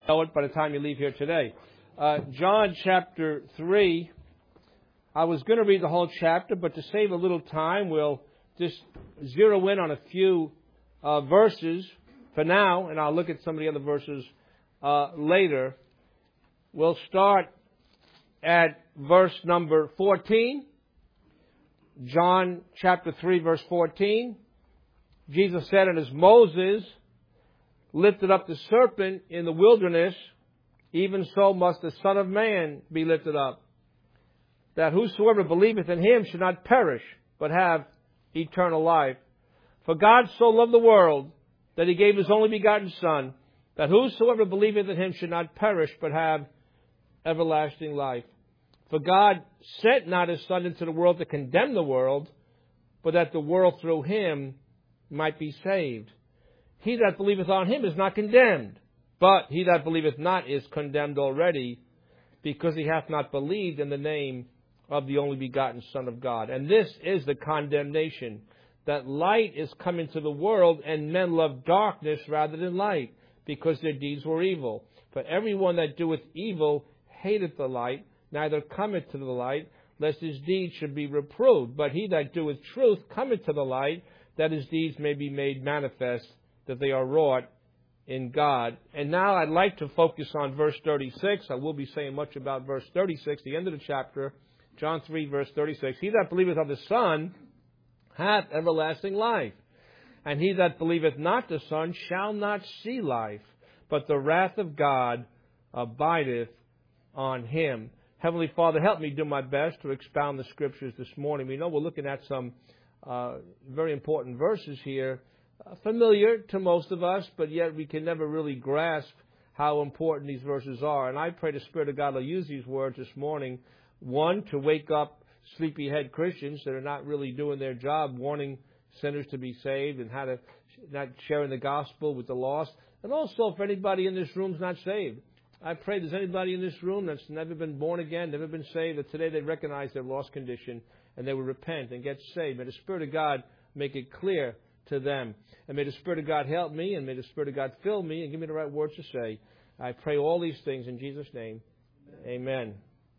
know it by the time you leave here today. John chapter 3. I was going to read the whole chapter, but to save a little time, we'll just zero in on a few verses for now, and I'll look at some of the other verses later. We'll start at verse number 14. John chapter 3, verse 14. Jesus said, "And as Moses lifted up the serpent in the wilderness, even so must the Son of Man be lifted up, that whosoever believeth in him should not perish, but have eternal life. For God so loved the world, that he gave his only begotten Son, that whosoever believeth in him should not perish, but have everlasting life. For God sent not his Son into the world to condemn the world, but that the world through him might be saved. He that believeth on him is not condemned, but he that believeth not is condemned already, because he hath not believed in the name of the only begotten Son of God. And this is the condemnation, that light is come into the world, and men love darkness rather than light, because their deeds were evil. For everyone that doeth evil hateth the light, neither cometh to the light, lest his deeds should be reproved. But he that doeth truth cometh to the light, that his deeds may be made manifest, that they are wrought in God." And now I'd like to focus on verse 36. I will be saying much about verse 36, the end of the chapter. John 3, verse 36. "He that believeth on the Son hath everlasting life. And he that believeth not the Son shall not see life, but the wrath of God abideth on him." Heavenly Father, help me do my best to expound the Scriptures this morning. We know we're looking at some very important verses here, familiar to most of us, but yet we can never really grasp how important these verses are. And I pray the Spirit of God will use these words this morning, one, to wake up sleepyhead Christians that are not really doing their job, warning sinners to be saved and how to not sharing the gospel with the lost. And also, if anybody in this room is not saved, I pray there's anybody in this room that's never been born again, never been saved, that today they recognize their lost condition and they will repent and get saved. May the Spirit of God make it clear to them. And may the Spirit of God help me, and may the Spirit of God fill me and give me the right words to say. I pray all these things in Jesus' name. Amen.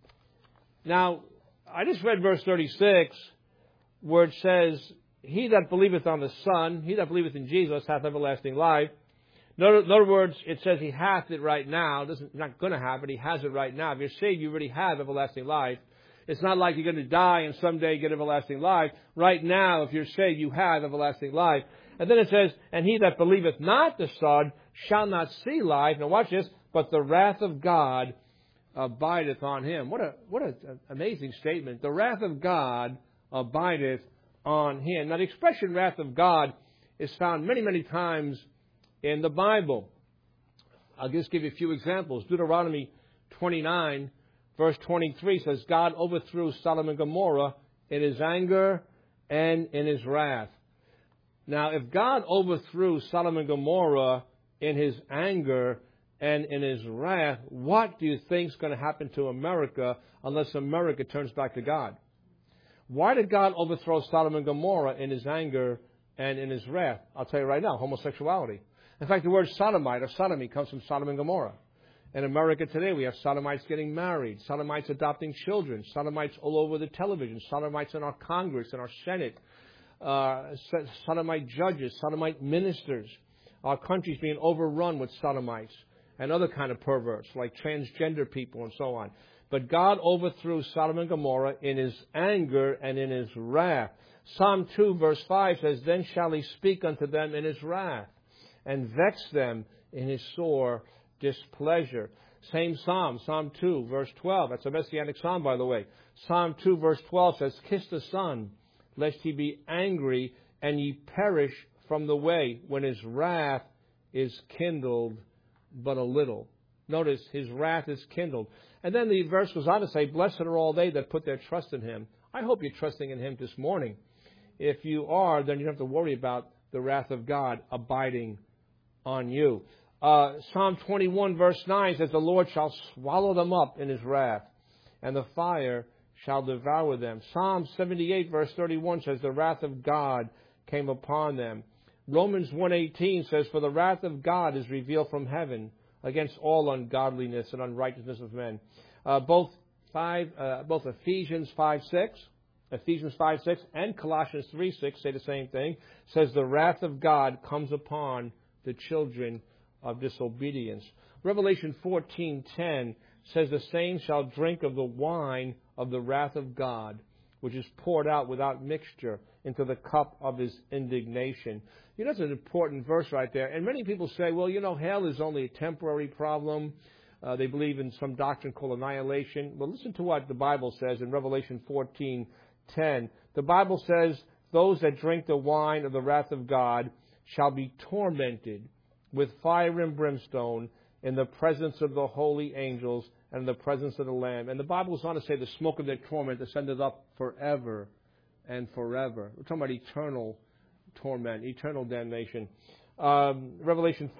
Now, I just read verse 36, where it says, "He that believeth on the Son, he that believeth in Jesus, hath everlasting life." In other words, it says he hath it right now. It's not going to have it. He has it right now. If you're saved, you already have everlasting life. It's not like you're going to die and someday get everlasting life. Right now, if you're saved, you have everlasting life. And then it says, "And he that believeth not the Son shall not see life." Now watch this. "But the wrath of God abideth on him." What an amazing statement. The wrath of God abideth on him. Now the expression wrath of God is found many, many times in the Bible. I'll just give you a few examples. Deuteronomy 29, verse 23 says, "God overthrew Sodom and Gomorrah in his anger and in his wrath." Now, if God overthrew Sodom and Gomorrah in his anger and in his wrath, what do you think is going to happen to America unless America turns back to God? Why did God overthrow Sodom and Gomorrah in his anger and in his wrath? I'll tell you right now, homosexuality. In fact, the word sodomite or sodomy comes from Sodom and Gomorrah. In America today, we have sodomites getting married, sodomites adopting children, sodomites all over the television, sodomites in our Congress, in our Senate, sodomite judges, sodomite ministers. Our country's being overrun with sodomites and other kind of perverts, like transgender people and so on. But God overthrew Sodom and Gomorrah in his anger and in his wrath. Psalm 2, verse 5 says, "Then shall he speak unto them in his wrath, and vex them in his sore displeasure." Same psalm, Psalm 2, verse 12. That's a messianic psalm, by the way. Psalm 2, verse 12 says, "Kiss the Son, lest he be angry, and ye perish from the way, when his wrath is kindled but a little." Notice, his wrath is kindled. And then the verse goes on to say, "Blessed are all they that put their trust in him." I hope you're trusting in him this morning. If you are, then you don't have to worry about the wrath of God abiding on you. Psalm 21, verse 9 says, "The Lord shall swallow them up in his wrath, and the fire shall devour them." Psalm 78, verse 31 says, "The wrath of God came upon them." Romans 1:18 says, "For the wrath of God is revealed from heaven against all ungodliness and unrighteousness of men. Both Ephesians 5:6 and Colossians 3:6 say the same thing. It says the wrath of God comes upon the children of disobedience. Revelation 14:10 says the same shall drink of the wine of the wrath of God, which is poured out without mixture into the cup of his indignation. You know, that's an important verse right there. And many people say, well, hell is only a temporary problem. They believe in some doctrine called annihilation. Well, listen to what the Bible says in Revelation 14:10. The Bible says, those that drink the wine of the wrath of God shall be tormented with fire and brimstone in the presence of the holy angels and in the presence of the Lamb. And the Bible goes on to say the smoke of their torment ascended up forever and forever. We're talking about eternal torment, eternal damnation. Revelation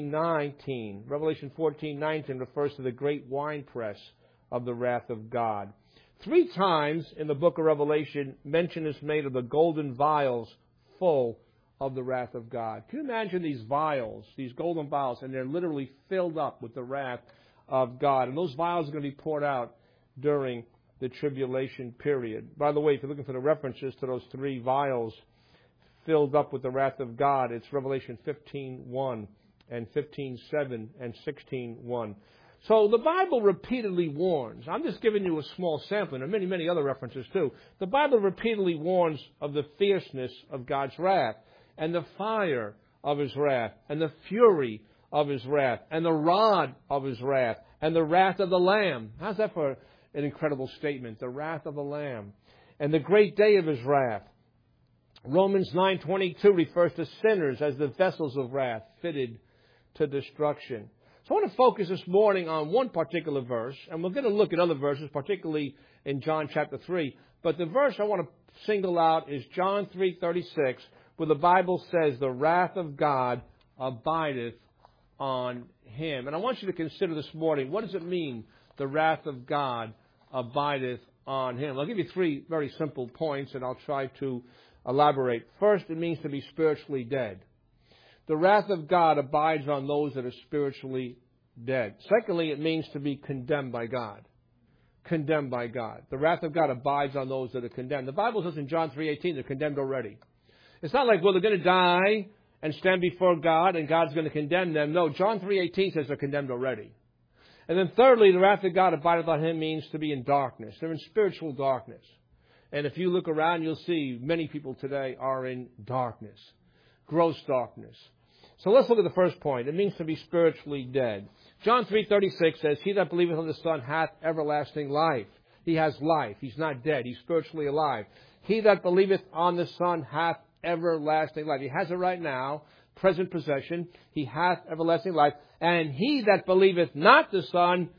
14:19. Revelation 14:19 refers to the great winepress of the wrath of God. 3 times in the book of Revelation, mention is made of the golden vials full of the wrath of God. Can you imagine these vials, these golden vials, and they're literally filled up with the wrath of God. And those vials are going to be poured out during the tribulation period. By the way, if you're looking for the references to those 3 vials filled up with the wrath of God, it's Revelation 15:1 and 15:7 and 16:1. So the Bible repeatedly warns. I'm just giving you a small sampling. There are many, many other references too. The Bible repeatedly warns of the fierceness of God's wrath and the fire of his wrath and the fury of his wrath and the rod of his wrath and the wrath of the Lamb. How's that for an incredible statement? The wrath of the Lamb and the great day of his wrath. Romans 9:22 refers to sinners as the vessels of wrath fitted to destruction. So I want to focus this morning on one particular verse, and we're going to look at other verses, particularly in John chapter 3. But the verse I want to single out is John 3:36, where the Bible says, the wrath of God abideth on him. And I want you to consider this morning, what does it mean, the wrath of God abideth on him? I'll give you 3 very simple points, and I'll try to elaborate. First, it means to be spiritually dead. The wrath of God abides on those that are spiritually dead. Secondly, it means to be condemned by God. Condemned by God. The wrath of God abides on those that are condemned. The Bible says in John 3:18, they're condemned already. It's not like, well, they're going to die and stand before God and God's going to condemn them. No, John 3:18 says they're condemned already. And then thirdly, the wrath of God abideth on him means to be in darkness. They're in spiritual darkness. And if you look around, you'll see many people today are in darkness. Gross darkness. So let's look at the first point. It means to be spiritually dead. John 3:36 says, he that believeth on the Son hath everlasting life. He has life. He's not dead. He's spiritually alive. He that believeth on the Son hath everlasting life. He has it right now, present possession. He hath everlasting life. And he that believeth not the Son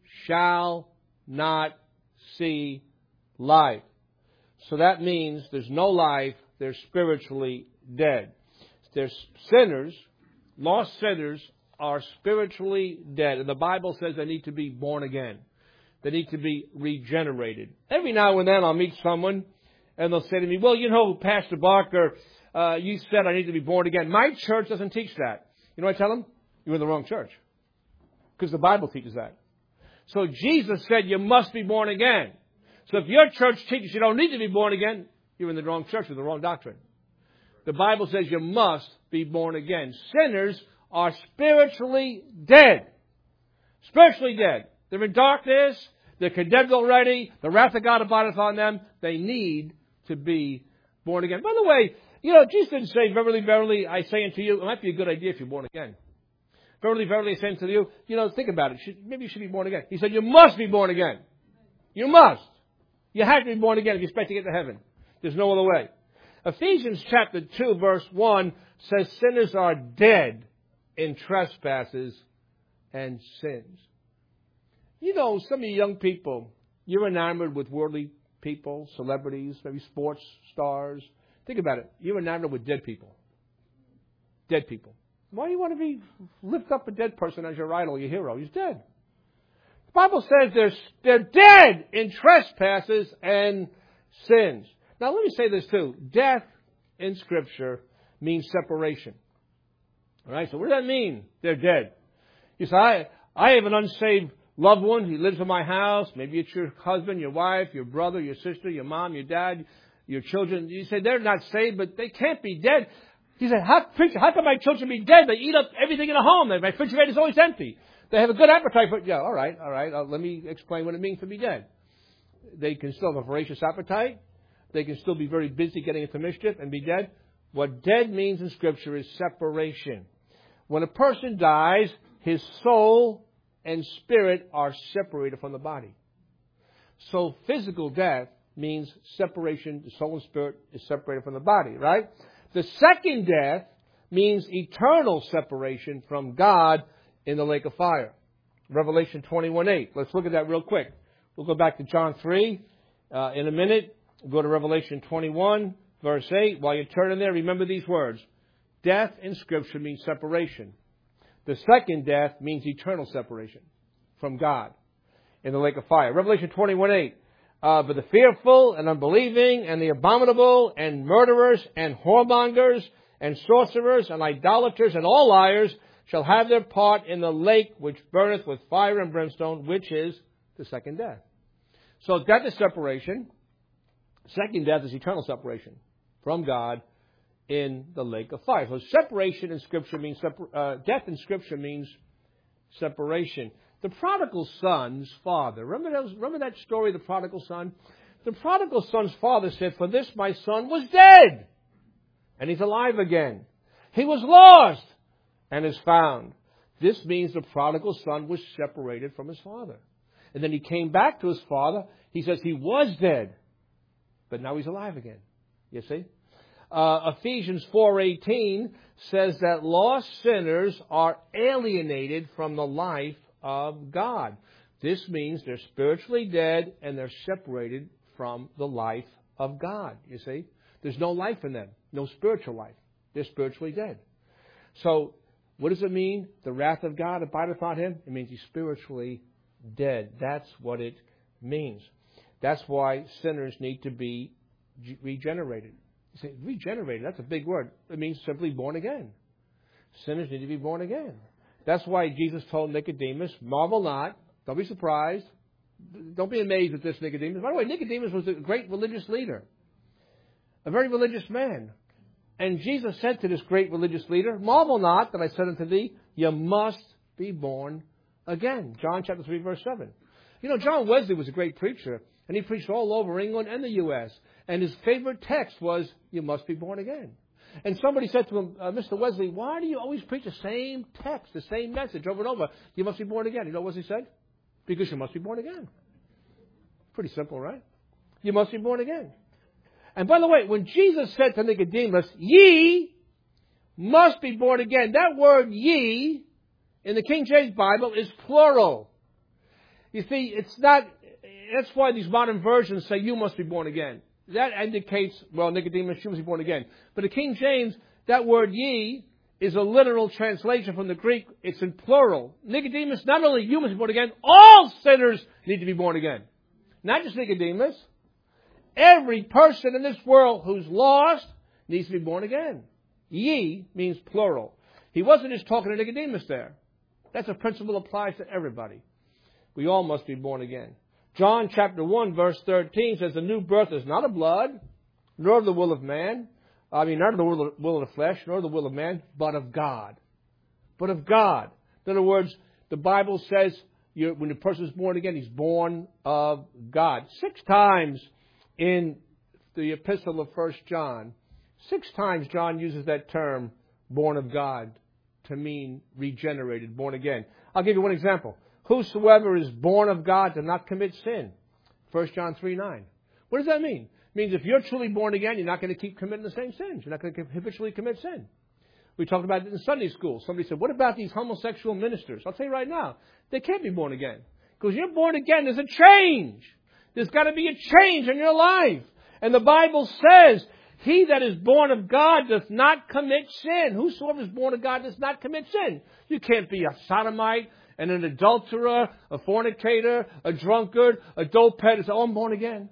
shall not see life. So that means there's no life. They're spiritually dead. There's sinners. Lost sinners are spiritually dead. And the Bible says they need to be born again. They need to be regenerated. Every now and then I'll meet someone and they'll say to me, well, Pastor Barker, you said I need to be born again. My church doesn't teach that. You know what I tell them? You're in the wrong church. Because the Bible teaches that. So Jesus said you must be born again. So if your church teaches you don't need to be born again, you're in the wrong church with the wrong doctrine. The Bible says you must be born again. Sinners are spiritually dead. Spiritually dead. They're in darkness. They're condemned already. The wrath of God abideth on them. They need to be born again. By the way, Jesus didn't say, verily, verily, I say unto you, it might be a good idea if you're born again. Verily, verily, I say unto you, think about it. Maybe you should be born again. He said, you must be born again. You must. You have to be born again if you expect to get to heaven. There's no other way. Ephesians chapter 2, verse 1 says sinners are dead in trespasses and sins. Some of you young people, you're enamored with worldly people, celebrities, maybe sports stars. Think about it. You're enamored with dead people. Dead people. Why do you want to lift up a dead person as your idol, your hero? He's dead. The Bible says they're dead in trespasses and sins. Now, let me say this too. Death in Scripture means separation. All right, so what does that mean? They're dead. You say, I have an unsaved loved one. He lives in my house. Maybe it's your husband, your wife, your brother, your sister, your mom, your dad, your children. You say, they're not saved, but they can't be dead. He said, preacher, how can my children be dead? They eat up everything in the home. My refrigerator is always empty. They have a good appetite for it. Yeah, all right. Let me explain what it means to be dead. They can still have a voracious appetite. They can still be very busy getting into mischief and be dead. What dead means in Scripture is separation. When a person dies, his soul and spirit are separated from the body. So physical death means separation. The soul and spirit is separated from the body, right? The second death means eternal separation from God in the lake of fire. Revelation 21:8. Let's look at that real quick. We'll go back to John 3 in a minute. We'll go to Revelation 21, verse 8. While you're turning there, remember these words. Death in Scripture means separation. The second death means eternal separation from God in the lake of fire. Revelation 21:8. But the fearful and unbelieving and the abominable and murderers and whoremongers and sorcerers and idolaters and all liars shall have their part in the lake which burneth with fire and brimstone, which is the second death. So death is separation. Second death is eternal separation from God in the lake of fire. So separation in Scripture means death in Scripture means separation. The prodigal son's father. Remember that story of the prodigal son? The prodigal son's father said, "For this my son was dead, and he's alive again. He was lost, and is found." This means the prodigal son was separated from his father. And then he came back to his father. He says he was dead, but now he's alive again. You see? Ephesians 4:18 says that lost sinners are alienated from the life of God. This means they're spiritually dead and they're separated from the life of God. You see? There's no life in them. No spiritual life. They're spiritually dead. So, what does it mean? The wrath of God abideth on him? It means he's spiritually dead. That's what it means. That's why sinners need to be regenerated. You say, regenerated, that's a big word. It means simply born again. Sinners need to be born again. That's why Jesus told Nicodemus, marvel not, don't be surprised, don't be amazed at this, Nicodemus. By the way, Nicodemus was a great religious leader, a very religious man. And Jesus said to this great religious leader, marvel not that I said unto thee, you must be born again. John chapter 3, verse 7. You know, John Wesley was a great preacher, and he preached all over England and the U.S., and his favorite text was, you must be born again. And somebody said to him, Mr. Wesley, why do you always preach the same text, the same message over and over? You must be born again. You know what Wesley said? Because you must be born again. Pretty simple, right? You must be born again. And by the way, when Jesus said to Nicodemus, ye must be born again, that word ye in the King James Bible is plural. You see, it's not, that's why these modern versions say you must be born again. That indicates, well, Nicodemus, you must be born again. But the King James, that word ye is a literal translation from the Greek. It's in plural. Nicodemus, not only you must be born again, all sinners need to be born again. Not just Nicodemus. Every person in this world who's lost needs to be born again. Ye means plural. He wasn't just talking to Nicodemus there. That's a principle that applies to everybody. We all must be born again. John chapter 1 verse 13 says the new birth is not of blood, nor of the will of man. Not of the will of the flesh, nor the will of man, but of God. But of God. In other words, the Bible says when a person is born again, he's born of God. 6 times in the epistle of 1 John, 6 times John uses that term, born of God, to mean regenerated, born again. I'll give you one example. Whosoever is born of God does not commit sin. 1 John 3:9. What does that mean? It means if you're truly born again, you're not going to keep committing the same sins. You're not going to habitually commit sin. We talked about it in Sunday school. Somebody said, what about these homosexual ministers? I'll tell you right now, they can't be born again. Because you're born again, there's a change. There's got to be a change in your life. And the Bible says, he that is born of God does not commit sin. Whosoever is born of God does not commit sin. You can't be a sodomite and an adulterer, a fornicator, a drunkard, a doped, and say, oh, I'm born again.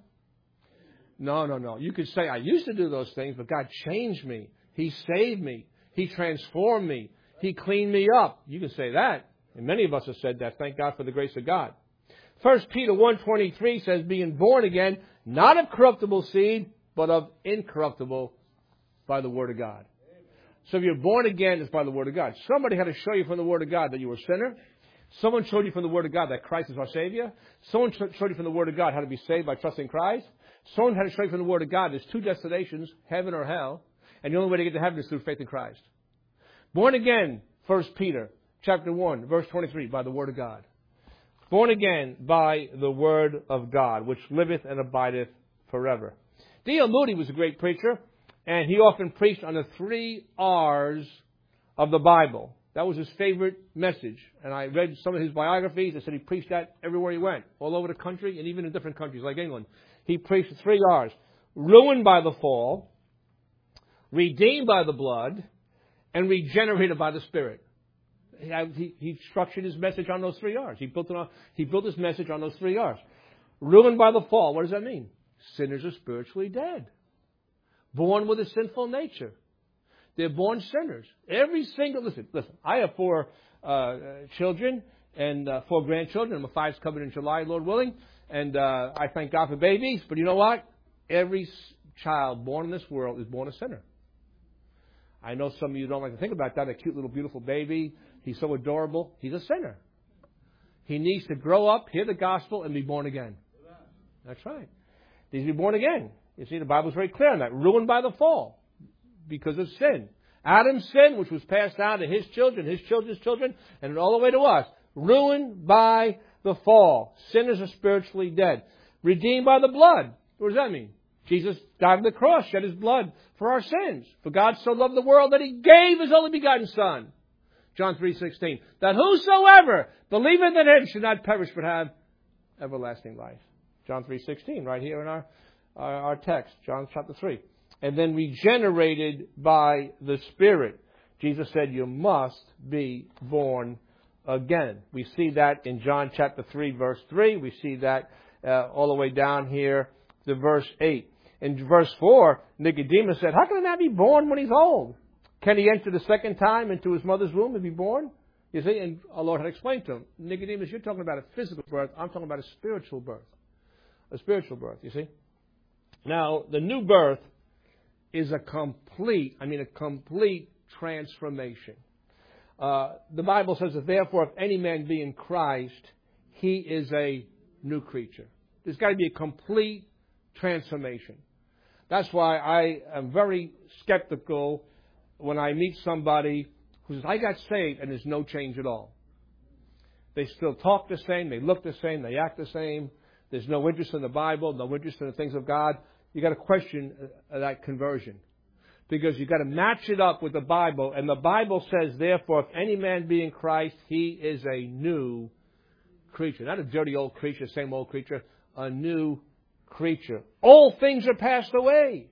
No. You could say, I used to do those things, but God changed me. He saved me. He transformed me. He cleaned me up. You can say that. And many of us have said that. Thank God for the grace of God. 1 Peter 1:23 says, being born again, not of corruptible seed, but of incorruptible by the Word of God. So if you're born again, it's by the Word of God. Somebody had to show you from the Word of God that you were a sinner. Someone showed you from the Word of God that Christ is our Savior. Someone showed you from the Word of God how to be saved by trusting Christ. Someone had to show you from the Word of God there's two destinations, heaven or hell, and the only way to get to heaven is through faith in Christ. Born again, 1 Peter chapter 1, verse 23, by the Word of God. Born again by the Word of God, which liveth and abideth forever. D.L. Moody was a great preacher, and he often preached on the 3 R's of the Bible. That was his favorite message. And I read some of his biographies. They said he preached that everywhere he went, all over the country, and even in different countries like England. He preached the 3 R's. Ruined by the fall, redeemed by the blood, and regenerated by the Spirit. He structured his message on those 3 R's. He built his message on those 3 R's. Ruined by the fall. What does that mean? Sinners are spiritually dead. Born with a sinful nature. They're born sinners. Listen, I have 4 children and 4 grandchildren. My 5's coming in July, Lord willing. And I thank God for babies. But you know what? Every child born in this world is born a sinner. I know some of you don't like to think about that. A cute little beautiful baby. He's so adorable. He's a sinner. He needs to grow up, hear the gospel, and be born again. That's right. He needs to be born again. You see, the Bible's very clear on that. Ruined by the fall because of sin. Adam's sin, which was passed down to his children, his children's children, and all the way to us. Ruined by the fall. Sinners are spiritually dead. Redeemed by the blood. What does that mean? Jesus died on the cross, shed his blood for our sins. For God so loved the world that he gave his only begotten Son. John 3:16. That whosoever believeth in him should not perish but have everlasting life. John 3:16, right here in our text, John chapter 3. And then regenerated by the Spirit. Jesus said you must be born again. We see that in John chapter 3, verse 3. We see that all the way down here to verse 8. In verse 4, Nicodemus said, how can a man be born when he's old? Can he enter the second time into his mother's womb and be born? You see, and our Lord had explained to him, Nicodemus, you're talking about a physical birth. I'm talking about a spiritual birth. A spiritual birth, you see. Now, the new birth is a complete transformation. The Bible says that therefore, if any man be in Christ, he is a new creature. There's got to be a complete transformation. That's why I am very skeptical when I meet somebody who says, I got saved, and there's no change at all. They still talk the same, they look the same, they act the same. There's no interest in the Bible, no interest in the things of God. You've got to question that conversion. Because you've got to match it up with the Bible. And the Bible says, therefore, if any man be in Christ, he is a new creature. Not a dirty old creature, same old creature. A new creature. All things are passed away.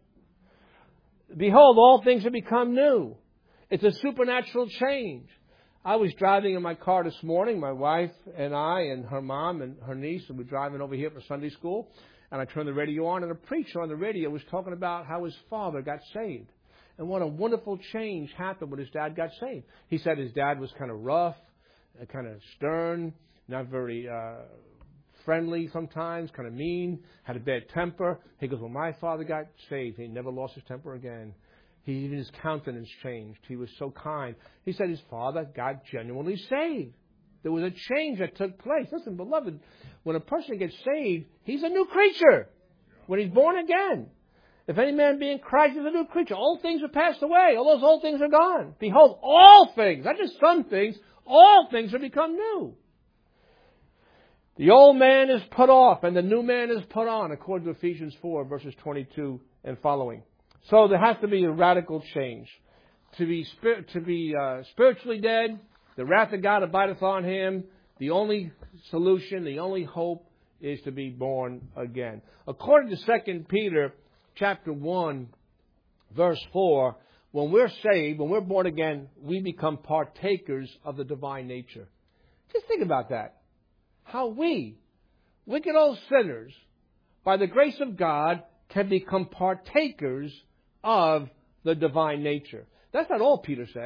Behold, all things have become new. It's a supernatural change. I was driving in my car this morning, my wife and I and her mom and her niece, and we're driving over here for Sunday school. And I turned the radio on, and a preacher on the radio was talking about how his father got saved. And what a wonderful change happened when his dad got saved. He said his dad was kind of rough, kind of stern, not very friendly sometimes, kind of mean, had a bad temper. He goes, when my father got saved, he never lost his temper again. Even his countenance changed. He was so kind. He said his father got genuinely saved. There was a change that took place. Listen, beloved, when a person gets saved, he's a new creature. When he's born again. If any man be in Christ, he's a new creature. All things are passed away. All those old things are gone. Behold, all things, not just some things, all things have become new. The old man is put off and the new man is put on, according to Ephesians 4, verses 22 and following. So there has to be a radical change. To be spiritually dead, the wrath of God abideth on him. The only solution, the only hope is to be born again. According to 2 Peter chapter 1, verse 4, when we're saved, when we're born again, we become partakers of the divine nature. Just think about that. How we, wicked old sinners, by the grace of God, can become partakers of the divine nature. That's not all Peter says.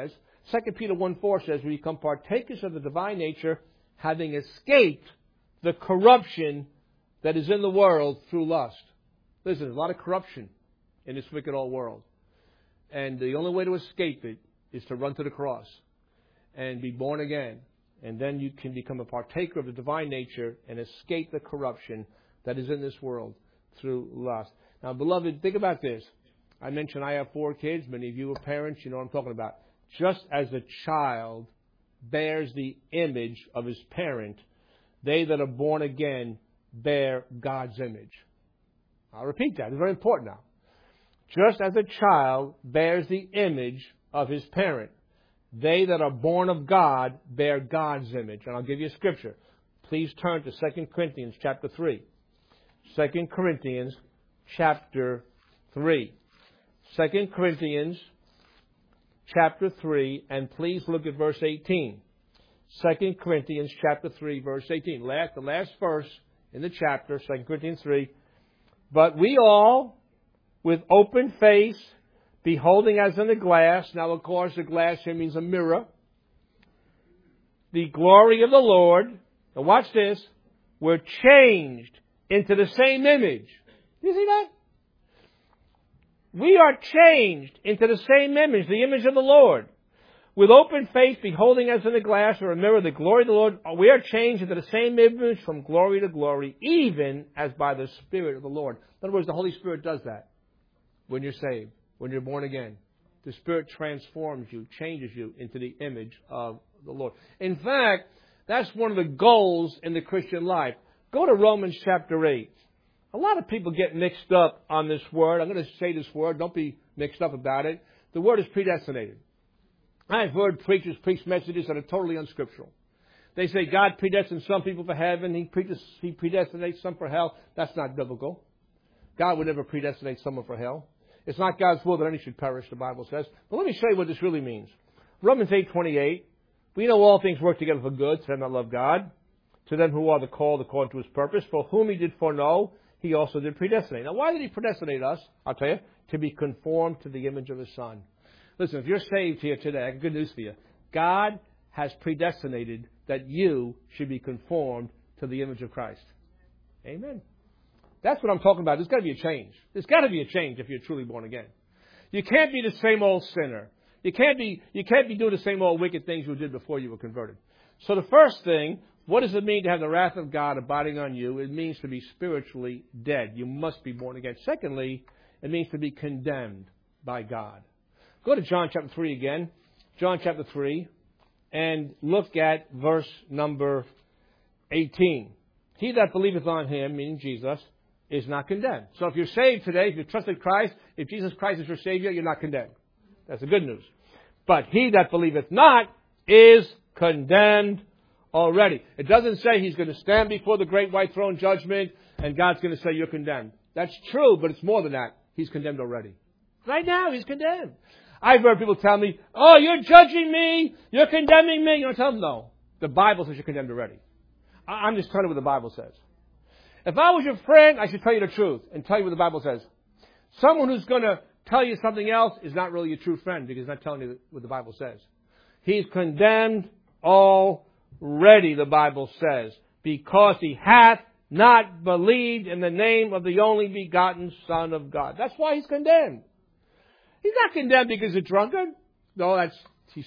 2 Peter 1:4 says, we become partakers of the divine nature, having escaped the corruption that is in the world through lust. Listen, there's a lot of corruption in this wicked old world. And the only way to escape it is to run to the cross and be born again. And then you can become a partaker of the divine nature and escape the corruption that is in this world through lust. Now, beloved, think about this. I mentioned I have 4 kids. Many of you are parents. You know what I'm talking about. Just as a child bears the image of his parent, they that are born again bear God's image. I'll repeat that. It's very important now. Just as a child bears the image of his parent, they that are born of God bear God's image. And I'll give you a scripture. Please turn to 2 Corinthians chapter 3. 2 Corinthians chapter 3. 2 Corinthians chapter 3, and please look at verse 18. 2 Corinthians chapter 3, verse 18. The last verse in the chapter, 2 Corinthians 3. But we all, with open face, beholding as in a glass. Now, of course, the glass here means a mirror. The glory of the Lord. Now, watch this. We're changed into the same image. You see that? We are changed into the same image, the image of the Lord. With open face, beholding as in a glass or a mirror the glory of the Lord, we are changed into the same image from glory to glory, even as by the Spirit of the Lord. In other words, the Holy Spirit does that when you're saved, when you're born again. The Spirit transforms you, changes you into the image of the Lord. In fact, that's one of the goals in the Christian life. Go to Romans chapter 8. A lot of people get mixed up on this word. I'm going to say this word. Don't be mixed up about it. The word is predestinated. I've heard preachers preach messages that are totally unscriptural. They say God predestined some people for heaven. He predestinates some for hell. That's not biblical. God would never predestinate someone for hell. It's not God's will that any should perish, the Bible says. But let me show you what this really means. Romans 8:28. We know all things work together for good to them that love God, to them who are the called according to His purpose, for whom He did foreknow, He also did predestinate. Now, why did He predestinate us? I'll tell you, to be conformed to the image of His Son. Listen, if you're saved here today, I have good news for you. God has predestinated that you should be conformed to the image of Christ. Amen. That's what I'm talking about. There's got to be a change. There's got to be a change if you're truly born again. You can't be the same old sinner. You can't be doing the same old wicked things you did before you were converted. So the first thing, what does it mean to have the wrath of God abiding on you? It means to be spiritually dead. You must be born again. Secondly, it means to be condemned by God. Go to John chapter 3 again. John chapter 3. And look at verse number 18. He that believeth on Him, meaning Jesus, is not condemned. So if you're saved today, if you trusted Christ, if Jesus Christ is your Savior, you're not condemned. That's the good news. But he that believeth not is condemned already. It doesn't say he's going to stand before the great white throne judgment and God's going to say you're condemned. That's true, but it's more than that. He's condemned already. Right now, he's condemned. I've heard people tell me, oh, you're judging me, you're condemning me. You know, tell them no. The Bible says you're condemned already. I'm just telling you what the Bible says. If I was your friend, I should tell you the truth and tell you what the Bible says. Someone who's going to tell you something else is not really a true friend because he's not telling you what the Bible says. He's condemned already, the Bible says, because he hath not believed in the name of the only begotten Son of God. That's why he's condemned. He's not condemned because he's a drunkard. No, that's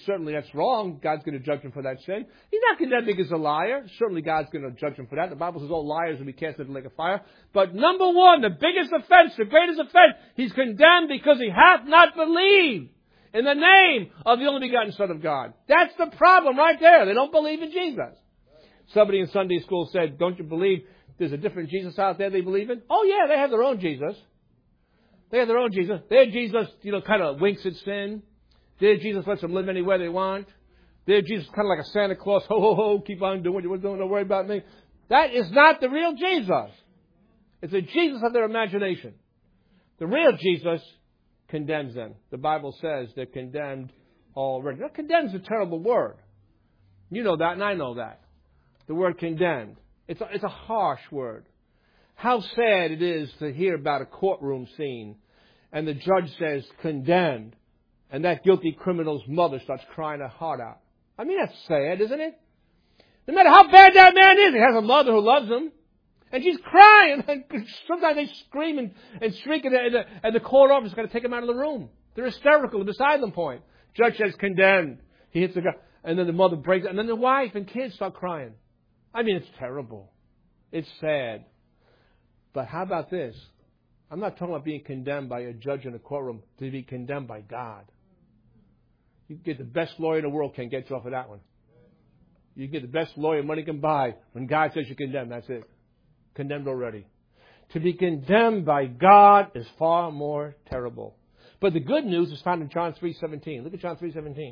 wrong. God's going to judge him for that sin. He's not condemned because he's a liar. Certainly God's going to judge him for that. The Bible says all liars will be cast into the lake of fire. But number one, the biggest offense, the greatest offense, he's condemned because he hath not believed in the name of the only begotten Son of God. That's the problem right there. They don't believe in Jesus. Somebody in Sunday school said, don't you believe there's a different Jesus out there they believe in? Oh yeah, they have their own Jesus. They have their own Jesus. Their Jesus, kind of winks at sin. Their Jesus lets them live anywhere they want. Their Jesus kind of like a Santa Claus. Ho, ho, ho, keep on doing what you're doing. Don't worry about me. That is not the real Jesus. It's a Jesus of their imagination. The real Jesus condemns them. The Bible says they're condemned already. Now, condemned is a terrible word. You know that, and I know that. The word condemned. It's a harsh word. How sad it is to hear about a courtroom scene, and the judge says condemned. And that guilty criminal's mother starts crying her heart out. I mean, that's sad, isn't it? No matter how bad that man is, he has a mother who loves him. And she's crying. And sometimes they scream and shriek, and the court officer's got to take him out of the room. They're hysterical, beside them point. Judge says condemned. He hits the guy. And then the mother breaks it. And then the wife and kids start crying. I mean, it's terrible. It's sad. But how about this? I'm not talking about being condemned by a judge in a courtroom, to be condemned by God. You can get the best lawyer in the world, can't get you off of that one. You can get the best lawyer money can buy. When God says you're condemned, that's it. Condemned already. To be condemned by God is far more terrible. But the good news is found in John 3:17. Look at John 3:17.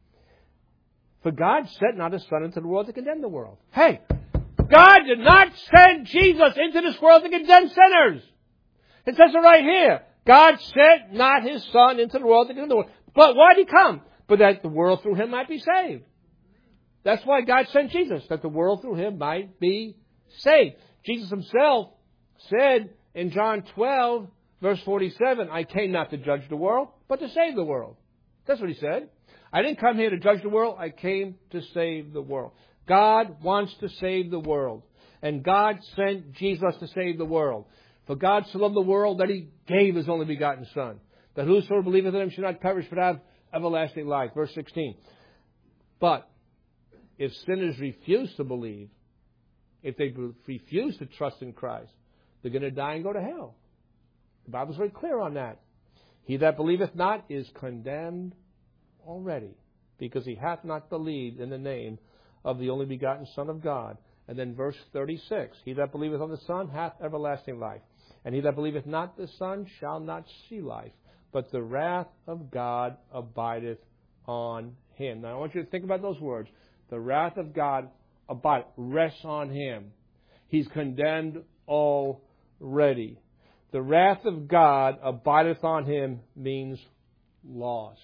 For God sent not His Son into the world to condemn the world. Hey, God did not send Jesus into this world to condemn sinners. It says it right here. God sent not His Son into the world to condemn the world. But why did He come? But that the world through Him might be saved. That's why God sent Jesus, that the world through Him might be saved. Jesus Himself said in John 12, verse 47, I came not to judge the world, but to save the world. That's what He said. I didn't come here to judge the world. I came to save the world. God wants to save the world. And God sent Jesus to save the world. For God so loved the world that He gave His only begotten Son, that whosoever believeth in Him should not perish but have everlasting life. Verse 16. But if sinners refuse to believe, if they refuse to trust in Christ, they're going to die and go to hell. The Bible's very clear on that. He that believeth not is condemned already, because he hath not believed in the name of the only begotten Son of God. And then verse 36, he that believeth on the Son hath everlasting life. And he that believeth not the Son shall not see life, but the wrath of God abideth on him. Now I want you to think about those words. The wrath of God rests on him. He's condemned already. The wrath of God abideth on him means lost.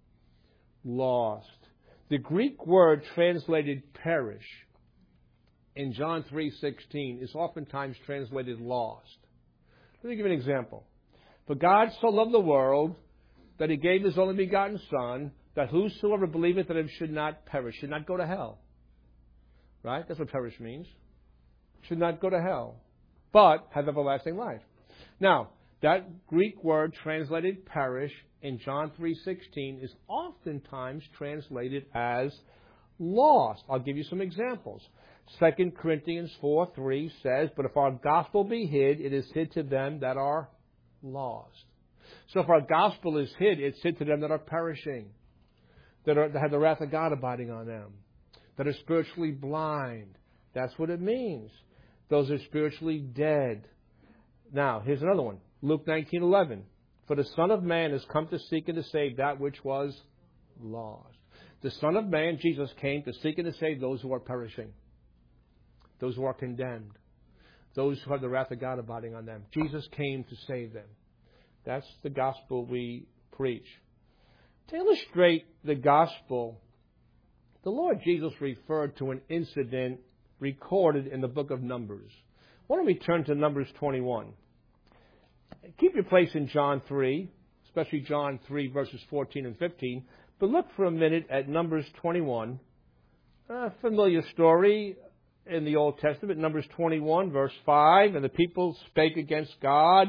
Lost. The Greek word translated perish in John 3:16 is oftentimes translated lost. Let me give you an example. For God so loved the world that He gave His only begotten Son, that whosoever believeth in Him should not perish, should not go to hell. Right? That's what perish means. Should not go to hell, but have everlasting life. Now, that Greek word translated perish in John 3:16 is oftentimes translated as lost. I'll give you some examples. 2 Corinthians 4:3 says, but if our gospel be hid, it is hid to them that are lost. So if our gospel is hid, it's hid to them that are perishing, that have the wrath of God abiding on them, that are spiritually blind. That's what it means. Those are spiritually dead. Now, here's another one. Luke 19:11. For the Son of Man has come to seek and to save that which was lost. The Son of Man, Jesus, came to seek and to save those who are perishing, those who are condemned, those who have the wrath of God abiding on them. Jesus came to save them. That's the gospel we preach. To illustrate the gospel, the Lord Jesus referred to an incident recorded in the book of Numbers. Why don't we turn to Numbers 21? Keep your place in John 3, especially John 3, verses 14 and 15. But look for a minute at Numbers 21. A familiar story in the Old Testament, Numbers 21, verse 5. And the people spake against God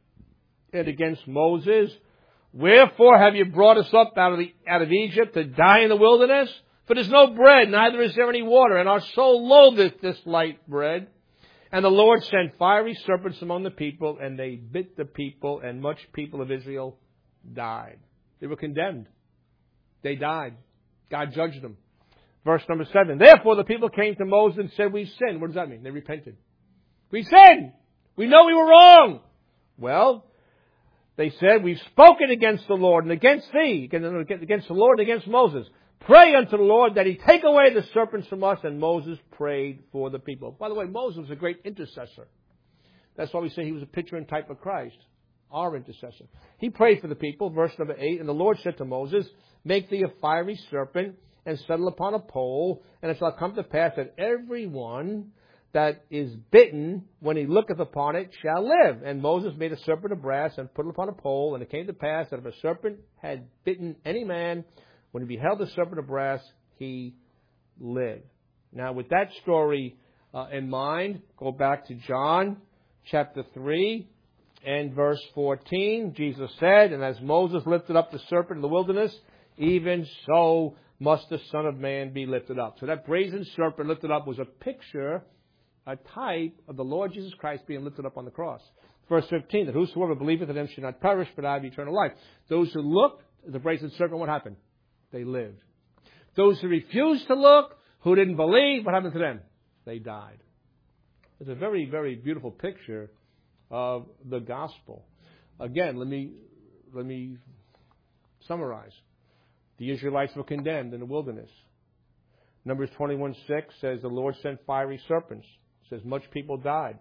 and against Moses. Wherefore have you brought us up out of Egypt to die in the wilderness? For there's no bread, neither is there any water, and our soul loatheth this light bread. And the Lord sent fiery serpents among the people, and they bit the people, and much people of Israel died. They were condemned. They died. God judged them. Verse number 7. Therefore the people came to Moses and said, we sinned. What does that mean? They repented. We sinned. We know we were wrong. Well, they said, we've spoken against the Lord and against thee, against the Lord and against Moses. Pray unto the Lord that He take away the serpents from us. And Moses prayed for the people. By the way, Moses was a great intercessor. That's why we say he was a picture and type of Christ, our intercessor. He prayed for the people. Verse number 8. And the Lord said to Moses, make thee a fiery serpent and settle upon a pole. And it shall come to pass that every one that is bitten, when he looketh upon it, shall live. And Moses made a serpent of brass and put it upon a pole. And it came to pass that if a serpent had bitten any man, when he beheld the serpent of brass, he lived. Now, with that story in mind, go back to John chapter 3 and verse 14. Jesus said, and as Moses lifted up the serpent in the wilderness, even so must the Son of Man be lifted up. So that brazen serpent lifted up was a picture, a type of the Lord Jesus Christ being lifted up on the cross. Verse 15, that whosoever believeth in him should not perish, but have eternal life. Those who looked at the brazen serpent, what happened? They lived. Those who refused to look, who didn't believe, what happened to them? They died. It's a very, very beautiful picture of the gospel. Again, let me summarize. The Israelites were condemned in the wilderness. Numbers 21:6 says the Lord sent fiery serpents. It says much people died.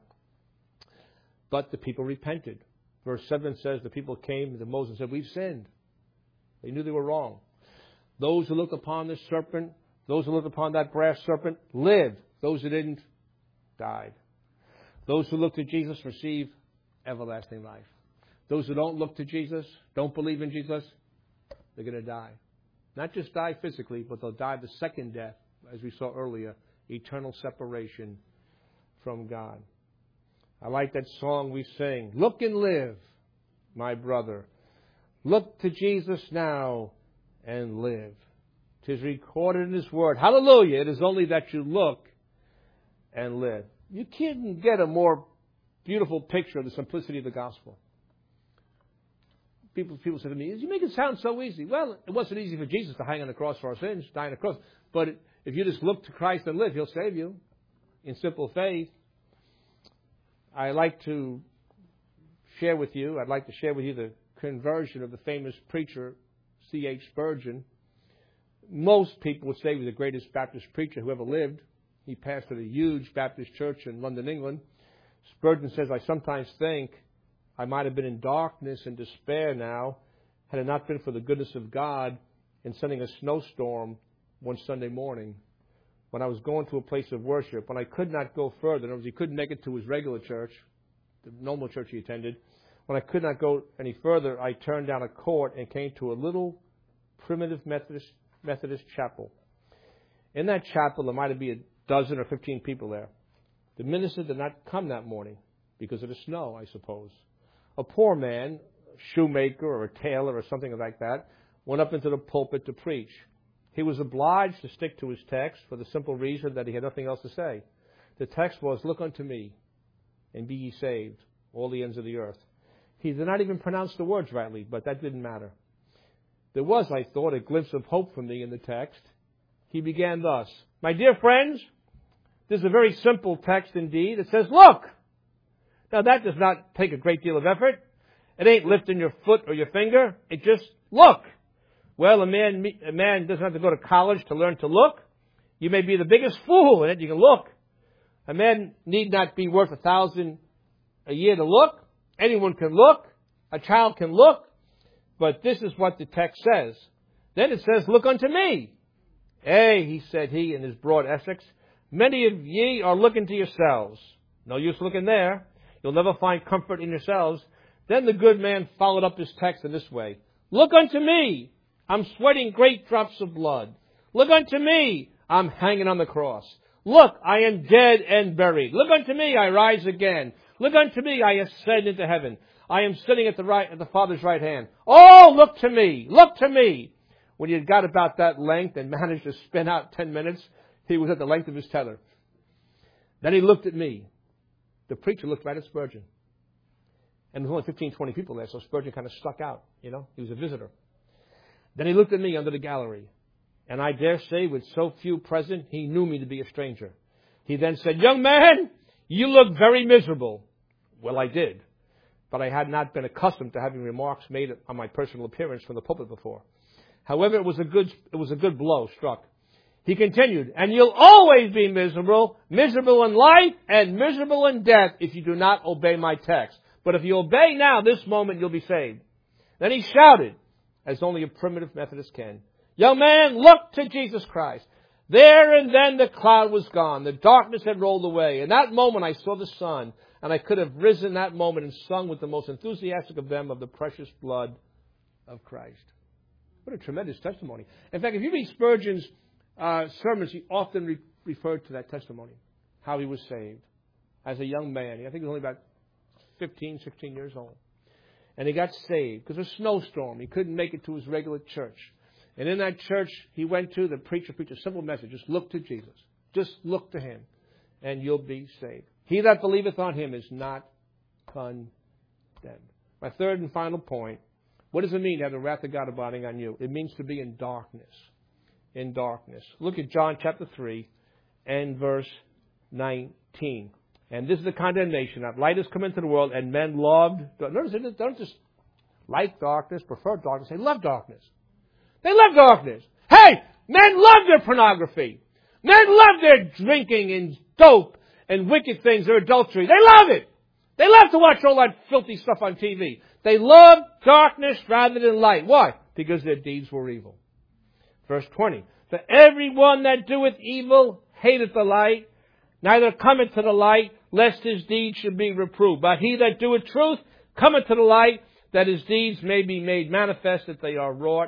But the people repented. Verse 7 says the people came to Moses and said, we've sinned. They knew they were wrong. Those who looked upon the serpent, those who looked upon that brass serpent, lived. Those who didn't, died. Those who look to Jesus receive everlasting life. Those who don't look to Jesus, don't believe in Jesus, they're going to die. Not just die physically, but they'll die the second death, as we saw earlier, eternal separation from God. I like that song we sing, look and live, my brother. Look to Jesus now and live. 'Tis recorded in His Word. Hallelujah! It is only that you look and live. You can't get a more beautiful picture of the simplicity of the gospel. People say to me, you make it sound so easy. Well, it wasn't easy for Jesus to hang on the cross for our sins, die on the cross. But if you just look to Christ and live, He'll save you in simple faith. I'd like to share with you the conversion of the famous preacher, C.H. Spurgeon. Most people would say he was the greatest Baptist preacher who ever lived. He pastored a huge Baptist church in London, England. Spurgeon says, I sometimes think I might have been in darkness and despair now had it not been for the goodness of God in sending a snowstorm one Sunday morning when I was going to a place of worship, when I could not go further. In other words, he couldn't make it to his regular church, the normal church he attended. When I could not go any further, I turned down a court and came to a little primitive Methodist chapel. In that chapel, there might have been a dozen or 15 people there. The minister did not come that morning because of the snow, I suppose. A poor man, a shoemaker or a tailor or something like that, went up into the pulpit to preach. He was obliged to stick to his text for the simple reason that he had nothing else to say. The text was, look unto me and be ye saved, all the ends of the earth. He did not even pronounce the words rightly, but that didn't matter. There was, I thought, a glimpse of hope for me in the text. He began thus, my dear friends, this is a very simple text indeed. It says, look. Now that does not take a great deal of effort. It ain't lifting your foot or your finger. It just, look. Well, a man doesn't have to go to college to learn to look. You may be the biggest fool in it. You can look. A man need not be worth 1,000 a year to look. Anyone can look. A child can look. But this is what the text says. Then it says, look unto me. He said he in his broad Essex, many of ye are looking to yourselves. No use looking there. You'll never find comfort in yourselves. Then the good man followed up his text in this way. Look unto me. I'm sweating great drops of blood. Look unto me. I'm hanging on the cross. Look, I am dead and buried. Look unto me. I rise again. Look unto me. I ascend into heaven. I am sitting at the Father's right hand. Oh, look to me. Look to me. When he had got about that length and managed to spin out 10 minutes, he was at the length of his tether. Then he looked at me. The preacher looked right at Spurgeon. And there was only 15, 20 people there, so Spurgeon kind of stuck out, He was a visitor. Then he looked at me under the gallery. And I dare say, with so few present, he knew me to be a stranger. He then said, young man, you look very miserable. Well, I did. But I had not been accustomed to having remarks made on my personal appearance from the pulpit before. However, it was a good blow struck. He continued, and you'll always be miserable in life and miserable in death if you do not obey my text. But if you obey now, this moment, you'll be saved. Then he shouted, as only a primitive Methodist can, young man, look to Jesus Christ. There and then the cloud was gone. The darkness had rolled away. In that moment I saw the sun, and I could have risen that moment and sung with the most enthusiastic of them of the precious blood of Christ. What a tremendous testimony. In fact, if you read Spurgeon's sermons, he often referred to that testimony, how he was saved as a young man. I think he was only about 15, 16 years old. And he got saved because of a snowstorm. He couldn't make it to his regular church. And in that church he went to, the preacher preached a simple message. Just look to Jesus. Just look to Him, and you'll be saved. He that believeth on Him is not condemned. My third and final point. What does it mean to have the wrath of God abiding on you? It means to be in darkness. In darkness. Look at John chapter 3 and verse 19. And this is the condemnation. That light has come into the world, and men loved. Notice they don't just like darkness, prefer darkness. They love darkness. They love darkness. Hey, men love their pornography. Men love their drinking and dope and wicked things, their adultery. They love it. They love to watch all that filthy stuff on TV. They love darkness rather than light. Why? Because their deeds were evil. Verse 20. For everyone that doeth evil hateth the light, neither cometh to the light, lest his deeds should be reproved. But he that doeth truth cometh to the light, that his deeds may be made manifest, that they are wrought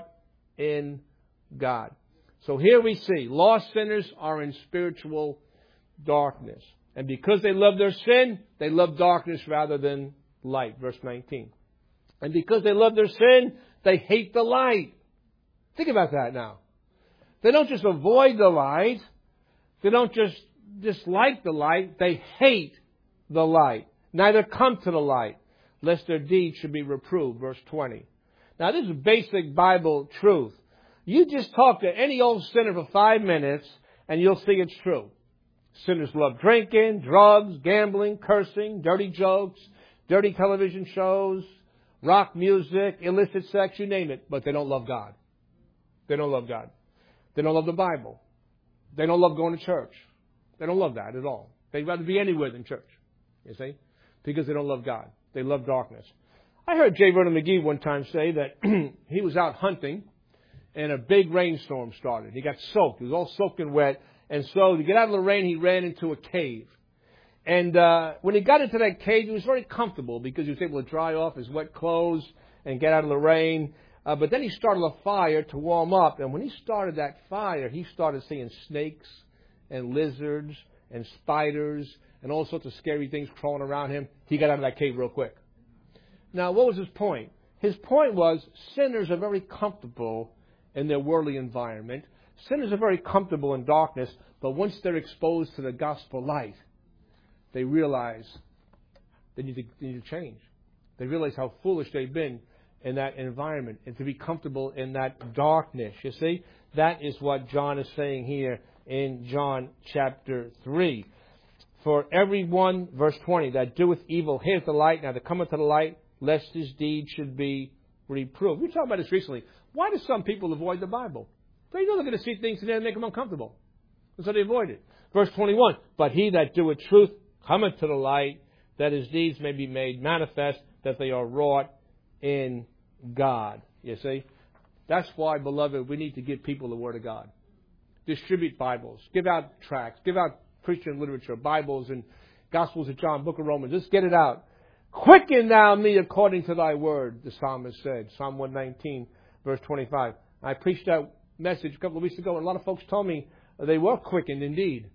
in God. So here we see lost sinners are in spiritual darkness. And because they love their sin, they love darkness rather than light. Verse 19. And because they love their sin, they hate the light. Think about that now. They don't just avoid the light. They don't just dislike the light. They hate the light. Neither come to the light, lest their deeds should be reproved. Verse 20. Now this is basic Bible truth. You just talk to any old sinner for 5 minutes and you'll see it's true. Sinners love drinking, drugs, gambling, cursing, dirty jokes, dirty television shows, rock music, illicit sex, you name it. But they don't love God. They don't love God. They don't love the Bible. They don't love going to church. They don't love that at all. They'd rather be anywhere than church. You see? Because they don't love God. They love darkness. I heard J. Vernon McGee one time say that he was out hunting and a big rainstorm started. He got soaked. He was all soaking wet. And so to get out of the rain, he ran into a cave. And when he got into that cave, he was very comfortable because he was able to dry off his wet clothes and get out of the rain. But then he started a fire to warm up. And when he started that fire, he started seeing snakes and lizards and spiders and all sorts of scary things crawling around him. He got out of that cave real quick. Now, what was his point? His point was sinners are very comfortable in their worldly environment. Sinners are very comfortable in darkness, but once they're exposed to the gospel light, they realize they need to change. They realize how foolish they've been in that environment and to be comfortable in that darkness. You see, that is what John is saying here in John chapter 3. For everyone, verse 20, that doeth evil hateth the light, neither cometh to the light, lest his deeds should be reproved. We talked about this recently. Why do some people avoid the Bible? They know they're going to see things in there that make them uncomfortable. And so they avoid it. Verse 21, but he that doeth truth cometh to the light, that his deeds may be made manifest, that they are wrought in God. You see? That's why, beloved, we need to give people the Word of God. Distribute Bibles. Give out tracts. Give out Christian literature, Bibles and Gospels of John, Book of Romans. Just get it out. Quicken thou me according to thy word, the psalmist said. Psalm 119, verse 25. I preached that message a couple of weeks ago, and a lot of folks told me they were quickened indeed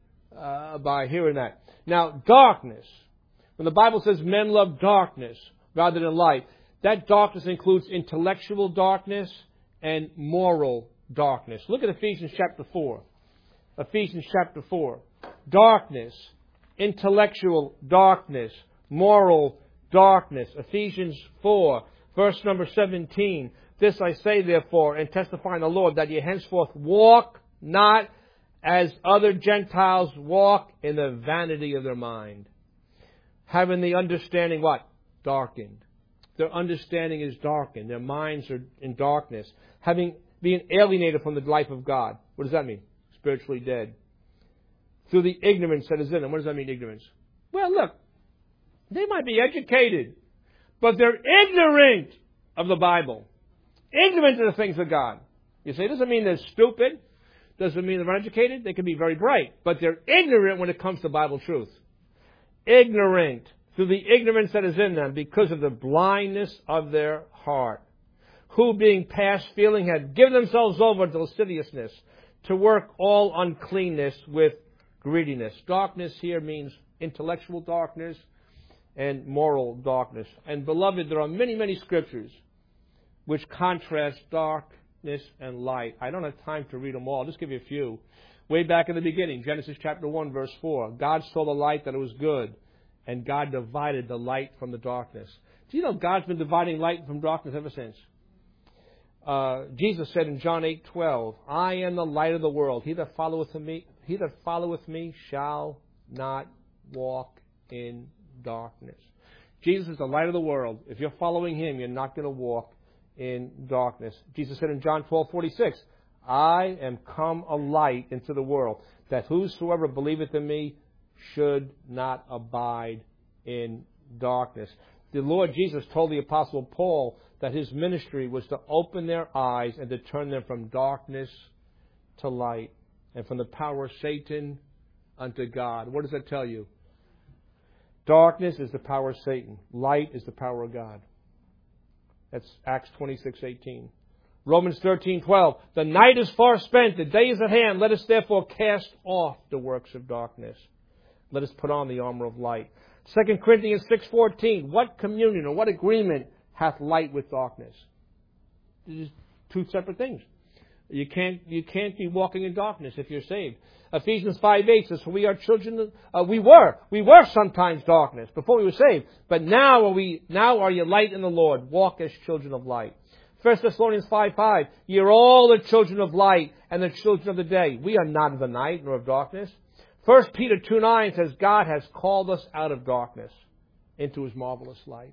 by hearing that. Now, darkness. When the Bible says men love darkness rather than light, that darkness includes intellectual darkness and moral darkness. Look at Ephesians chapter 4. Ephesians chapter 4. Darkness, intellectual darkness, moral darkness. Ephesians 4, verse number 17. This I say, therefore, and testify in the Lord, that ye henceforth walk not as other Gentiles walk, in the vanity of their mind. Having the understanding, what? Darkened. Their understanding is darkened. Their minds are in darkness. Being alienated from the life of God. What does that mean? Spiritually dead. Through the ignorance that is in them. What does that mean, ignorance? Well, look. They might be educated, but they're ignorant of the Bible. Ignorant of the things of God. You see, it doesn't mean they're stupid. Doesn't mean they're uneducated. They can be very bright. But they're ignorant when it comes to Bible truth. Ignorant through the ignorance that is in them because of the blindness of their heart. Who being past feeling had given themselves over to lasciviousness, to work all uncleanness with greediness. Darkness here means intellectual darkness and moral darkness. And beloved, there are many, many scriptures which contrast darkness and light. I don't have time to read them all. I'll just give you a few. Way back in the beginning, Genesis chapter 1, verse 4. God saw the light that it was good, and God divided the light from the darkness. Do you know God's been dividing light from darkness ever since? Jesus said in John 8:12, I am the light of the world. He that followeth me shall not walk in darkness. Jesus is the light of the world. If you're following Him, you're not going to walk in darkness. Jesus said in John 12:46, I am come a light into the world, that whosoever believeth in me should not abide in darkness. The Lord Jesus told the Apostle Paul that his ministry was to open their eyes and to turn them from darkness to light, and from the power of Satan unto God. What does that tell you? Darkness is the power of Satan. Light is the power of God. That's Acts 26:18. Romans 13:12. The night is far spent, the day is at hand. Let us therefore cast off the works of darkness. Let us put on the armor of light. 2 Corinthians 6:14. What communion or what agreement hath light with darkness? These are two separate things. You can't be walking in darkness if you're saved. Ephesians 5:8 says, "For we are children. We were sometimes darkness before we were saved, but now are you light in the Lord. Walk as children of light." 1 Thessalonians 5:5. "Ye are all the children of light and the children of the day. We are not of the night nor of darkness." 1 Peter 2:9 says, "God has called us out of darkness into His marvelous light."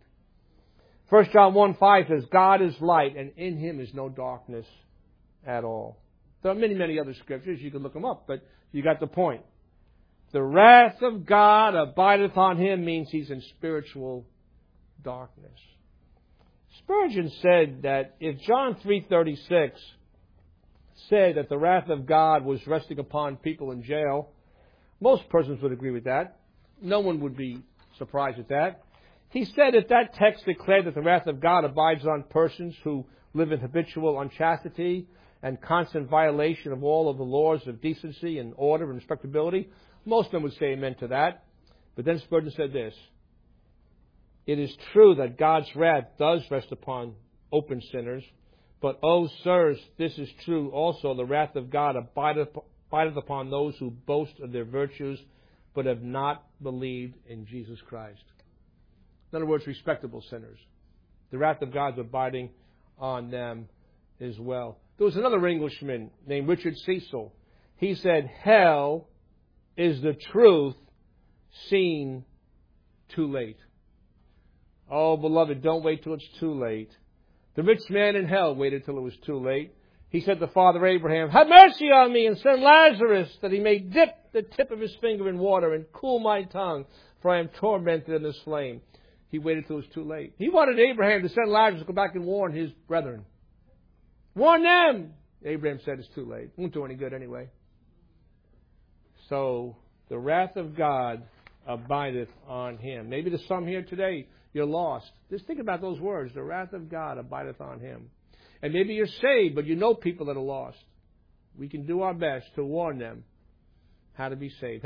1 John 1:5 says, "God is light, and in Him is no darkness at all." There are many, many other scriptures. You can look them up, but you got the point. The wrath of God abideth on him means he's in spiritual darkness. Spurgeon said that if John 3:36 said that the wrath of God was resting upon people in jail, most persons would agree with that. No one would be surprised at that. He said if that text declared that the wrath of God abides on persons who live in habitual unchastity and constant violation of all of the laws of decency and order and respectability, most of them would say amen to that. But then Spurgeon said this: it is true that God's wrath does rest upon open sinners, but, oh, sirs, this is true also, the wrath of God abideth upon those who boast of their virtues, but have not believed in Jesus Christ. In other words, respectable sinners. The wrath of God's abiding on them as well. There was another Englishman named Richard Cecil. He said, hell is the truth seen too late. Oh, beloved, don't wait till it's too late. The rich man in hell waited till it was too late. He said to Father Abraham, "Have mercy on me and send Lazarus that he may dip the tip of his finger in water and cool my tongue, for I am tormented in this flame." He waited till it was too late. He wanted Abraham to send Lazarus to go back and warn his brethren. Warn them! Abraham said it's too late. Won't do any good anyway. So, the wrath of God abideth on him. Maybe there's some here today, you're lost. Just think about those words. The wrath of God abideth on him. And maybe you're saved, but you know people that are lost. We can do our best to warn them how to be saved.